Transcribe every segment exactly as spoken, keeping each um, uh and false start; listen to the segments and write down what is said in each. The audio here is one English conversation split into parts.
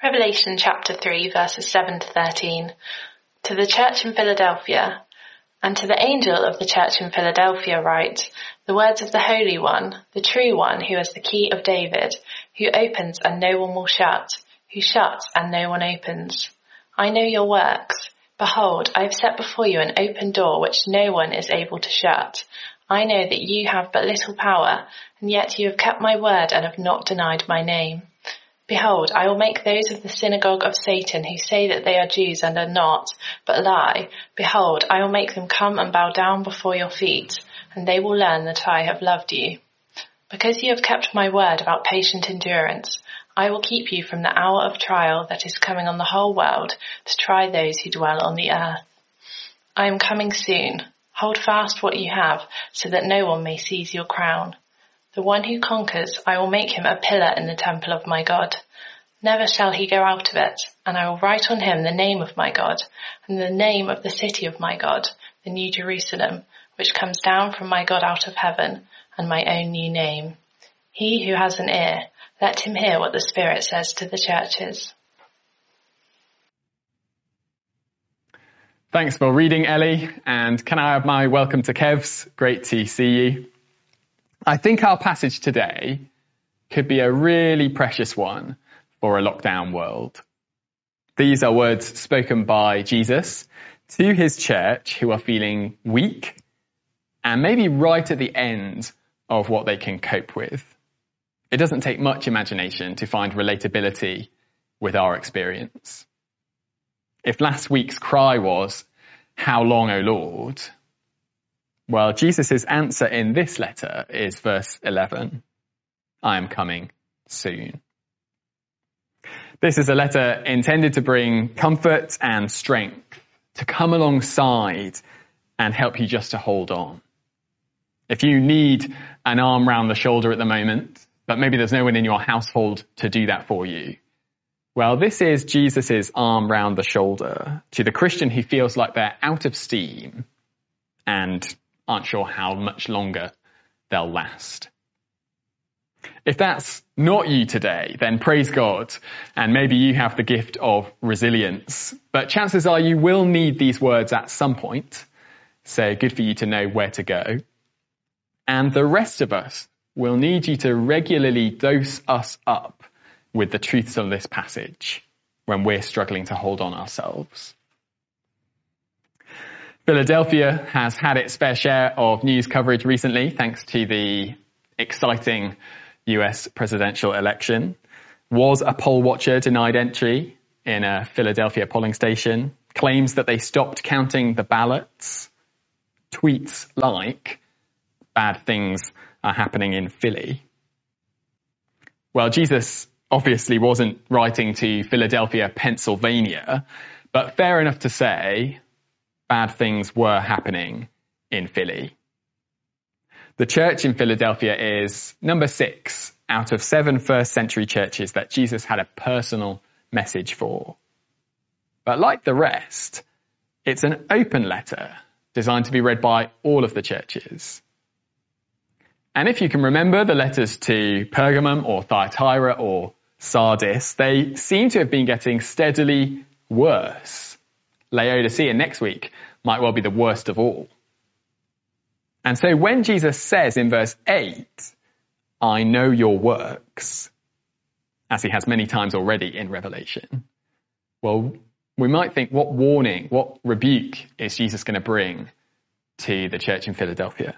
Revelation chapter three, verses seven to thirteen. To the church in Philadelphia, and to the angel of the church in Philadelphia write, the words of the Holy One, the true One, who has the key of David, who opens and no one will shut, who shuts and no one opens. I know your works. Behold, I have set before you an open door which no one is able to shut. I know that you have but little power, and yet you have kept my word and have not denied my name. Behold, I will make those of the synagogue of Satan who say that they are Jews and are not, but lie. Behold, I will make them come and bow down before your feet, and they will learn that I have loved you. Because you have kept my word about patient endurance, I will keep you from the hour of trial that is coming on the whole world to try those who dwell on the earth. I am coming soon. Hold fast what you have, so that no one may seize your crown. The one who conquers, I will make him a pillar in the temple of my God. Never shall he go out of it, and I will write on him the name of my God, and the name of the city of my God, the New Jerusalem, which comes down from my God out of heaven, and my own new name. He who has an ear, let him hear what the Spirit says to the churches. Thanks for reading, Ellie, and can I have my welcome to Kevs? Great to see you. I think our passage today could be a really precious one for a lockdown world. These are words spoken by Jesus to his church who are feeling weak and maybe right at the end of what they can cope with. It doesn't take much imagination to find relatability with our experience. If last week's cry was, "How long, O Lord?" well, Jesus' answer in this letter is verse eleven. I am coming soon. This is a letter intended to bring comfort and strength, to come alongside and help you just to hold on. If you need an arm round the shoulder at the moment, but maybe there's no one in your household to do that for you, well, this is Jesus' arm round the shoulder to the Christian who feels like they're out of steam and aren't sure how much longer they'll last. If that's not you today, then praise God, and maybe you have the gift of resilience. But chances are you will need these words at some point, so good for you to know where to go. And the rest of us will need you to regularly dose us up with the truths of this passage when we're struggling to hold on ourselves. Philadelphia has had its fair share of news coverage recently, thanks to the exciting U S presidential election. Was a poll watcher denied entry in a Philadelphia polling station? Claims that they stopped counting the ballots? Tweets like, "Bad things are happening in Philly." Well, Jesus obviously wasn't writing to Philadelphia, Pennsylvania, but fair enough to say, bad things were happening in Philly. The church in Philadelphia is number six out of seven first century churches that Jesus had a personal message for. But like the rest, it's an open letter designed to be read by all of the churches. And if you can remember the letters to Pergamum or Thyatira or Sardis, they seem to have been getting steadily worse. Laodicea next week might well be the worst of all. And so when Jesus says in verse eight, "I know your works," as he has many times already in Revelation, well, we might think, what warning, what rebuke is Jesus going to bring to the church in Philadelphia?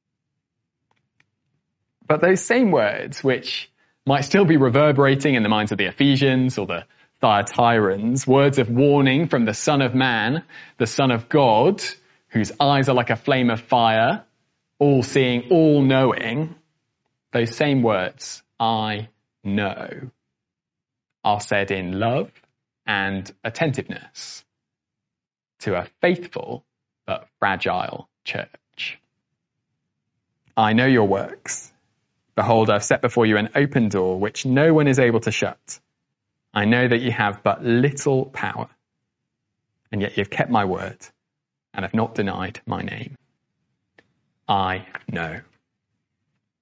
But those same words, which might still be reverberating in the minds of the Ephesians or the Thyatirans, words of warning from the Son of Man, the Son of God, whose eyes are like a flame of fire, all-seeing, all-knowing, those same words, "I know," are said in love and attentiveness to a faithful but fragile church. "I know your works. Behold, I've set before you an open door which no one is able to shut. I know that you have but little power, and yet you've kept my word and have not denied my name. I know."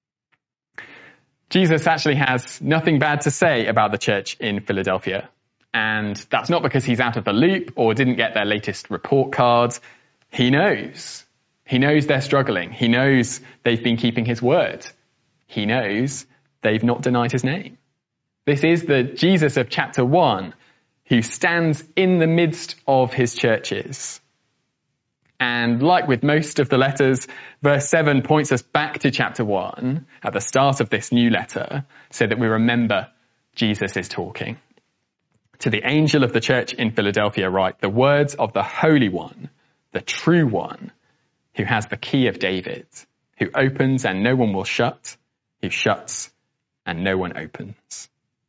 Jesus actually has nothing bad to say about the church in Philadelphia. And that's not because he's out of the loop or didn't get their latest report cards. He knows. He knows they're struggling. He knows they've been keeping his word. He knows they've not denied his name. This is the Jesus of chapter one who stands in the midst of his churches. And like with most of the letters, verse seven points us back to chapter one at the start of this new letter so that we remember Jesus is talking. To the angel of the church in Philadelphia write the words of the Holy One, the true one, who has the key of David, who opens and no one will shut, who shuts and no one opens.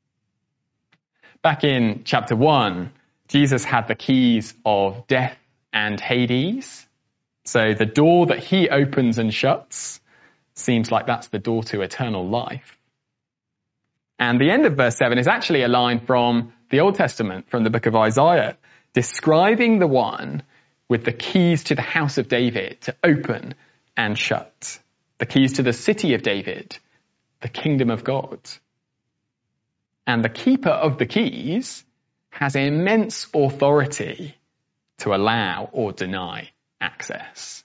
Back in chapter one, Jesus had the keys of death and Hades. So the door that he opens and shuts seems like that's the door to eternal life. And the end of verse seven is actually a line from the Old Testament, from the book of Isaiah, describing the one with the keys to the house of David to open and shut. The keys to the city of David, the kingdom of God. And the keeper of the keys has immense authority to allow or deny access.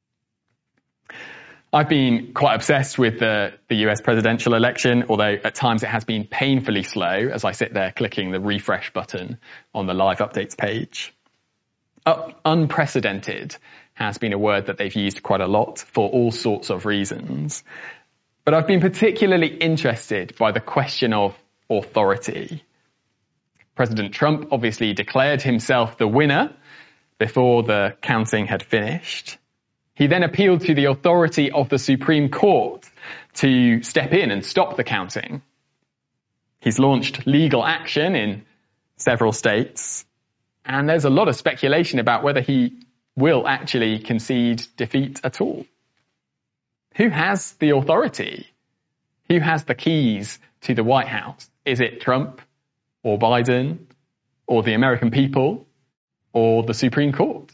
I've been quite obsessed with the, the U S presidential election, although at times it has been painfully slow as I sit there clicking the refresh button on the live updates page. Uh, unprecedented has been a word that they've used quite a lot for all sorts of reasons. But I've been particularly interested by the question of authority. President Trump obviously declared himself the winner before the counting had finished. He then appealed to the authority of the Supreme Court to step in and stop the counting. He's launched legal action in several states, and there's a lot of speculation about whether he will actually concede defeat at all. Who has the authority? Who has the keys to the White House? Is it Trump or Biden or the American people or the Supreme Court?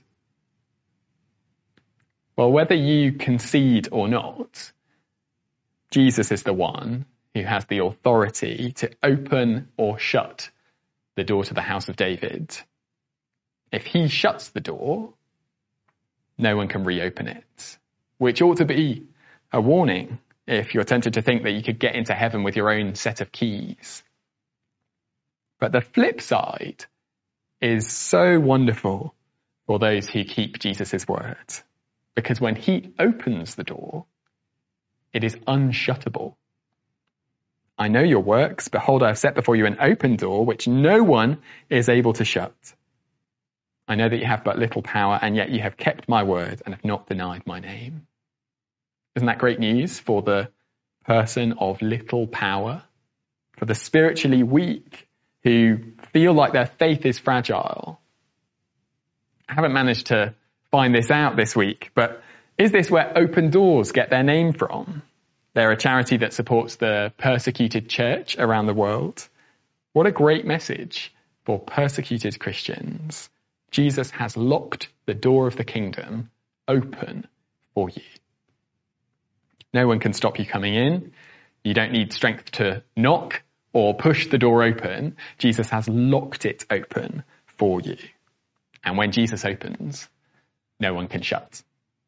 Well, whether you concede or not, Jesus is the one who has the authority to open or shut the door to the house of David. If he shuts the door, no one can reopen it, which ought to be a warning if you're tempted to think that you could get into heaven with your own set of keys. But the flip side is so wonderful for those who keep Jesus' word. Because when he opens the door, it is unshuttable. I know your works. Behold, I have set before you an open door, which no one is able to shut. I know that you have but little power, and yet you have kept my word and have not denied my name. Isn't that great news for the person of little power? For the spiritually weak who feel like their faith is fragile? I haven't managed to find this out this week, but is this where Open Doors get their name from? They're a charity that supports the persecuted church around the world. What a great message for persecuted Christians. Jesus has locked the door of the kingdom open for you. No one can stop you coming in. You don't need strength to knock or push the door open. Jesus has locked it open for you. And when Jesus opens, no one can shut.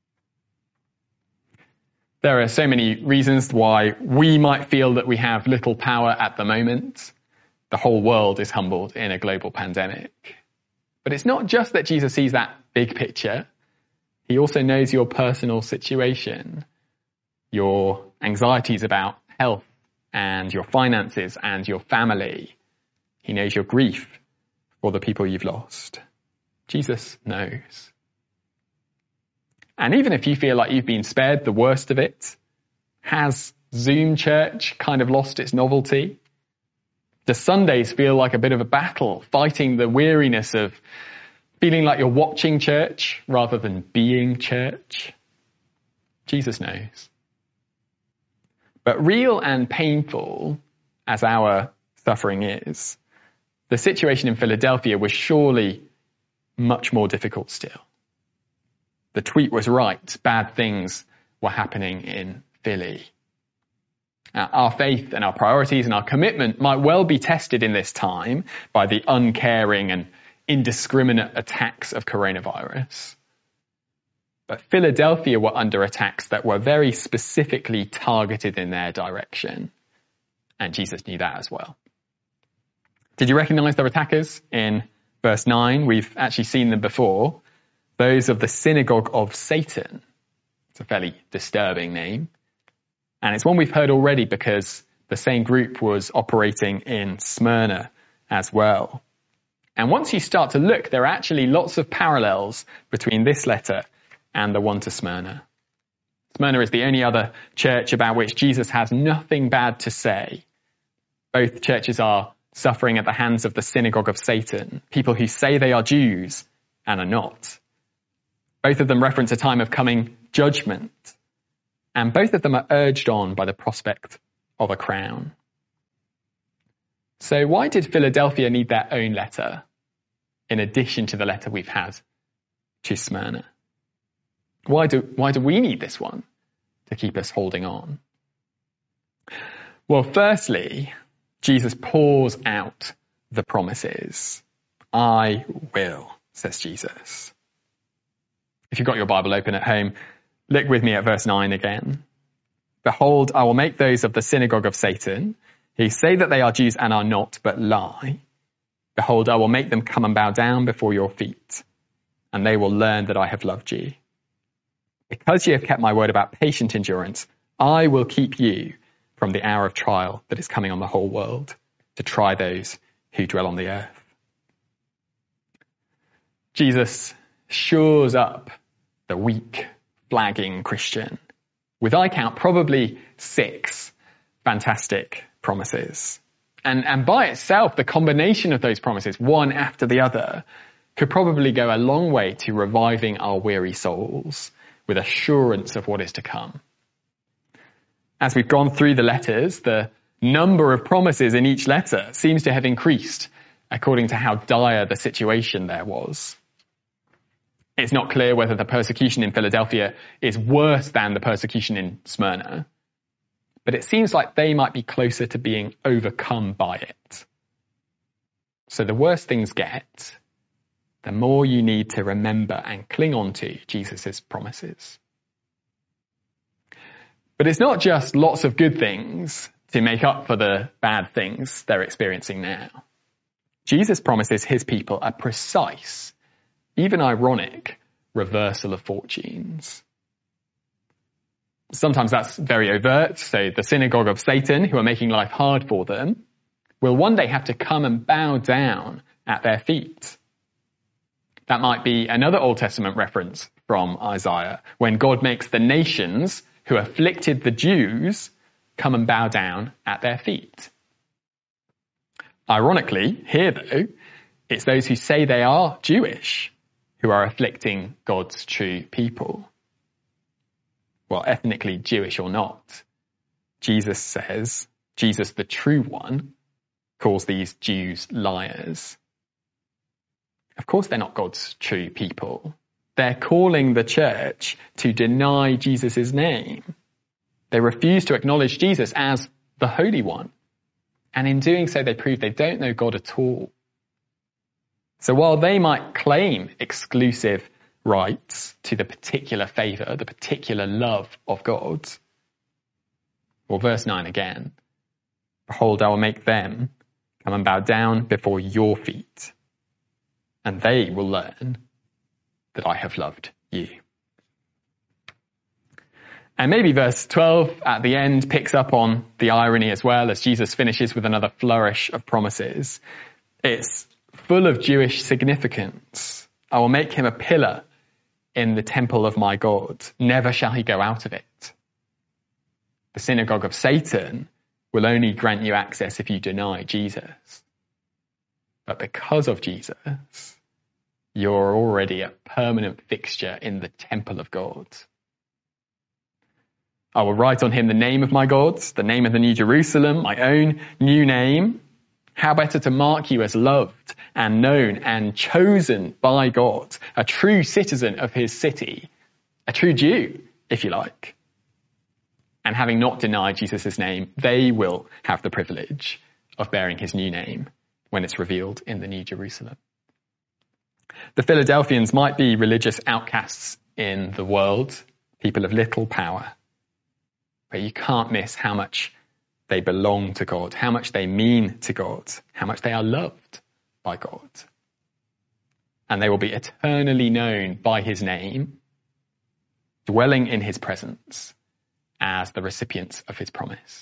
There are so many reasons why we might feel that we have little power at the moment. The whole world is humbled in a global pandemic. But it's not just that Jesus sees that big picture. He also knows your personal situation, your anxieties about health and your finances and your family. He knows your grief for the people you've lost. Jesus knows. And even if you feel like you've been spared the worst of it, has Zoom church kind of lost its novelty? Do Sundays feel like a bit of a battle, fighting the weariness of feeling like you're watching church rather than being church? Jesus knows. But real and painful as our suffering is, the situation in Philadelphia was surely much more difficult still. The tweet was right. Bad things were happening in Philly. Uh, our faith and our priorities and our commitment might well be tested in this time by the uncaring and indiscriminate attacks of coronavirus. But Philadelphia were under attacks that were very specifically targeted in their direction. And Jesus knew that as well. Did you recognize their attackers in verse nine? We've actually seen them before. Those of the synagogue of Satan. It's a fairly disturbing name. And it's one we've heard already because the same group was operating in Smyrna as well. And once you start to look, there are actually lots of parallels between this letter and the one to Smyrna. Smyrna is the only other church about which Jesus has nothing bad to say. Both churches are suffering at the hands of the synagogue of Satan, people who say they are Jews and are not. Both of them reference a time of coming judgment. And both of them are urged on by the prospect of a crown. So why did Philadelphia need their own letter in addition to the letter we've had to Smyrna? Why do, why do we need this one to keep us holding on? Well, firstly, Jesus pours out the promises. I will, says Jesus. If you've got your Bible open at home, look with me at verse nine again. Behold, I will make those of the synagogue of Satan, who say that they are Jews and are not, but lie. Behold, I will make them come and bow down before your feet, and they will learn that I have loved you. Because you have kept my word about patient endurance, I will keep you from the hour of trial that is coming on the whole world, to try those who dwell on the earth. Jesus shores up the weak, flagging Christian with, I count, probably six fantastic promises. And, and by itself, the combination of those promises, one after the other, could probably go a long way to reviving our weary souls with assurance of what is to come. As we've gone through the letters, the number of promises in each letter seems to have increased according to how dire the situation there was. It's not clear whether the persecution in Philadelphia is worse than the persecution in Smyrna, but it seems like they might be closer to being overcome by it. So the worse things get, the more you need to remember and cling on to Jesus' promises. But it's not just lots of good things to make up for the bad things they're experiencing now. Jesus promises his people a precise, even ironic, reversal of fortunes. Sometimes that's very overt. So the synagogue of Satan, who are making life hard for them, will one day have to come and bow down at their feet. That might be another Old Testament reference from Isaiah, when God makes the nations who afflicted the Jews come and bow down at their feet. Ironically, here though, it's those who say they are Jewish who are afflicting God's true people. Well, ethnically Jewish or not, Jesus says, Jesus the true one, calls these Jews liars. Of course they're not God's true people. They're calling the church to deny Jesus' name. They refuse to acknowledge Jesus as the Holy One. And in doing so, they prove they don't know God at all. So while they might claim exclusive rights to the particular favour, the particular love of God, well, verse nine again, behold, I will make them come and bow down before your feet, and they will learn that I have loved you. And maybe verse twelve at the end picks up on the irony as well, as Jesus finishes with another flourish of promises. It's full of Jewish significance. I will make him a pillar in the temple of my God. Never shall he go out of it. The synagogue of Satan will only grant you access if you deny Jesus. But because of Jesus, you're already a permanent fixture in the temple of God. I will write on him the name of my God, the name of the New Jerusalem, my own new name. How better to mark you as loved and known and chosen by God, a true citizen of his city, a true Jew, if you like. And having not denied Jesus' name, they will have the privilege of bearing his new name when it's revealed in the New Jerusalem. The Philadelphians might be religious outcasts in the world, people of little power, but you can't miss how much they belong to God, how much they mean to God, how much they are loved by God. And they will be eternally known by his name, dwelling in his presence as the recipients of his promise.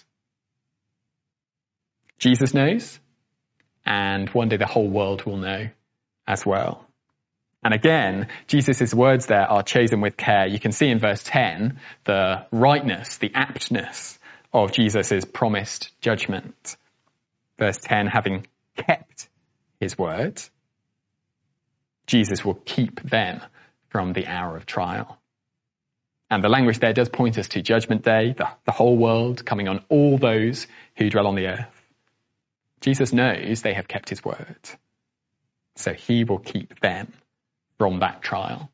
Jesus knows, and one day the whole world will know as well. And again, Jesus' words there are chosen with care. You can see in verse ten the rightness, the aptness of Jesus' promised judgment. Verse ten, having kept his word, Jesus will keep them from the hour of trial. And the language there does point us to Judgment Day, the, the whole world coming on all those who dwell on the earth. Jesus knows they have kept his word, so he will keep them from that trial.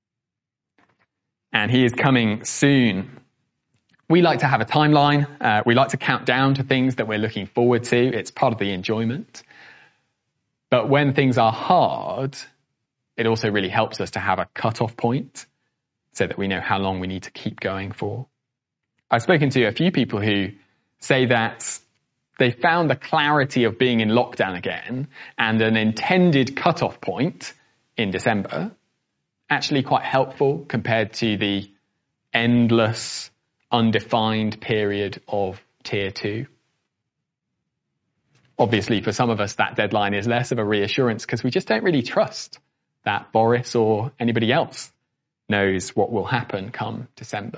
And he is coming soon. We like to have a timeline. Uh, we like to count down to things that we're looking forward to. It's part of the enjoyment. But when things are hard, it also really helps us to have a cut-off point so that we know how long we need to keep going for. I've spoken to a few people who say that they found the clarity of being in lockdown again and an intended cut-off point in December actually quite helpful compared to the endless, undefined period of tier two. Obviously, for some of us, that deadline is less of a reassurance because we just don't really trust that Boris or anybody else knows what will happen come December.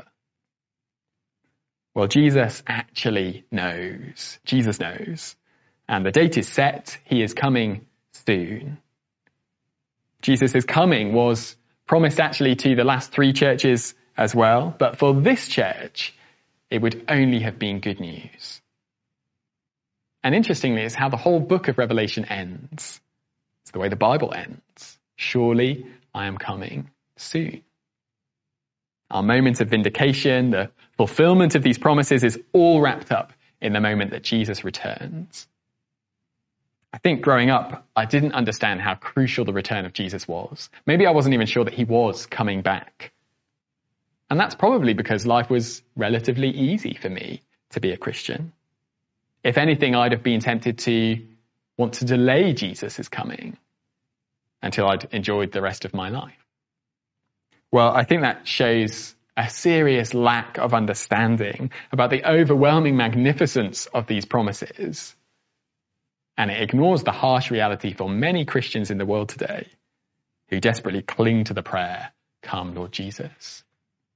Well, Jesus actually knows. Jesus knows. And the date is set. He is coming soon. Jesus' coming was promised actually to the last three churches as well. But for this church, it would only have been good news. And interestingly, it's how the whole book of Revelation ends. It's the way the Bible ends. Surely I am coming soon. Our moment of vindication, the fulfillment of these promises is all wrapped up in the moment that Jesus returns. I think growing up, I didn't understand how crucial the return of Jesus was. Maybe I wasn't even sure that he was coming back. And that's probably because life was relatively easy for me to be a Christian. If anything, I'd have been tempted to want to delay Jesus' coming until I'd enjoyed the rest of my life. Well, I think that shows a serious lack of understanding about the overwhelming magnificence of these promises. And it ignores the harsh reality for many Christians in the world today who desperately cling to the prayer, "Come, Lord Jesus."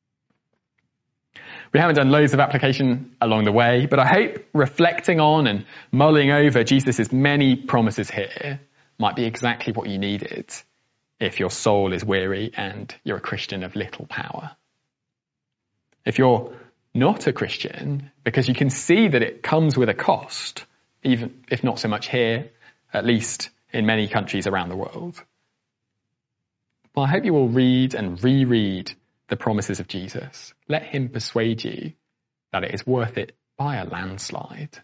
We haven't done loads of application along the way, but I hope reflecting on and mulling over Jesus' many promises here might be exactly what you needed if your soul is weary and you're a Christian of little power. If you're not a Christian, because you can see that it comes with a cost, even if not so much here, at least in many countries around the world. Well, I hope you will read and reread the promises of Jesus. Let him persuade you that it is worth it by a landslide.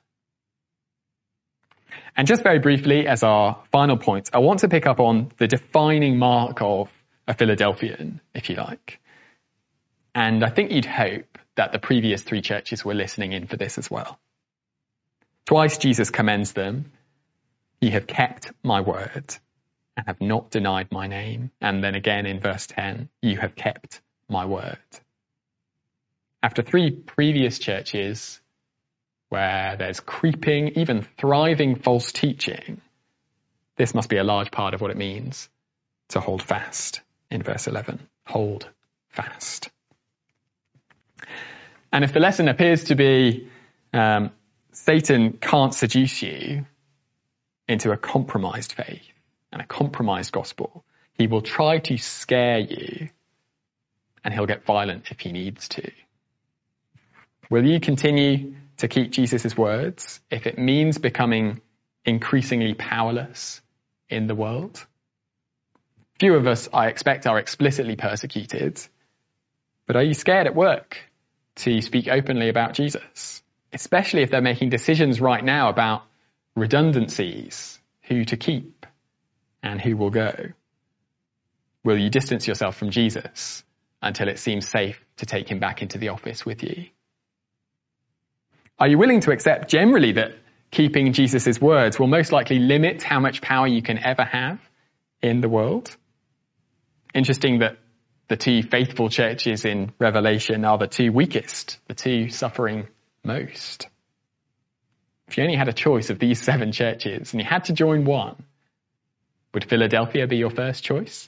And just very briefly, as our final point, I want to pick up on the defining mark of a Philadelphian, if you like. And I think you'd hope that the previous three churches were listening in for this as well. Twice Jesus commends them. "Ye have kept my word and have not denied my name." And then again in verse ten, "You have kept my word." After three previous churches where there's creeping, even thriving false teaching, this must be a large part of what it means to hold fast in verse eleven. Hold fast. And if the lesson appears to be um, Satan can't seduce you into a compromised faith and a compromised gospel, he will try to scare you and he'll get violent if he needs to. Will you continue to keep Jesus' words if it means becoming increasingly powerless in the world? Few of us, I expect, are explicitly persecuted. But are you scared at work to speak openly about Jesus, especially if they're making decisions right now about redundancies, who to keep and who will go? Will you distance yourself from Jesus until it seems safe to take him back into the office with you? Are you willing to accept generally that keeping Jesus' words will most likely limit how much power you can ever have in the world? Interesting that the two faithful churches in Revelation are the two weakest, the two suffering most. If you only had a choice of these seven churches and you had to join one, would Philadelphia be your first choice?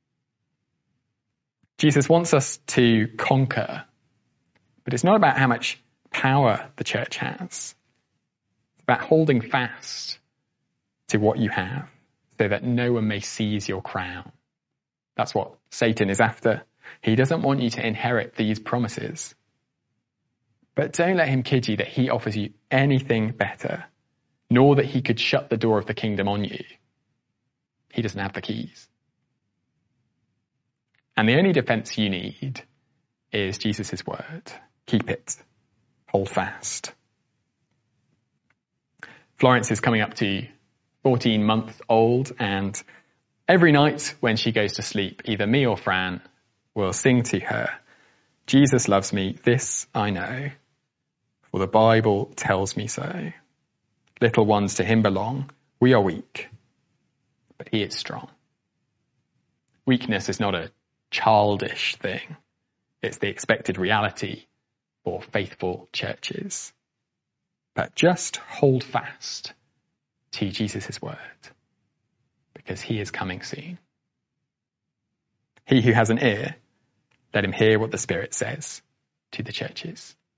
Jesus wants us to conquer, but it's not about how much power the church has. It's about holding fast to what you have so that no one may seize your crown. That's what Satan is after. He doesn't want you to inherit these promises. But don't let him kid you that he offers you anything better, nor that he could shut the door of the kingdom on you. He doesn't have the keys. And the only defense you need is Jesus' word. Keep it. Hold fast. Florence is coming up to fourteen months old, and every night when she goes to sleep, either me or Fran will sing to her, Jesus loves me, this I know, for the Bible tells me so. Little ones to him belong, we are weak, but he is strong. Weakness is not a childish thing. It's the expected reality for faithful churches. But just hold fast to Jesus' word, because he is coming soon. He who has an ear, let him hear what the Spirit says to the churches.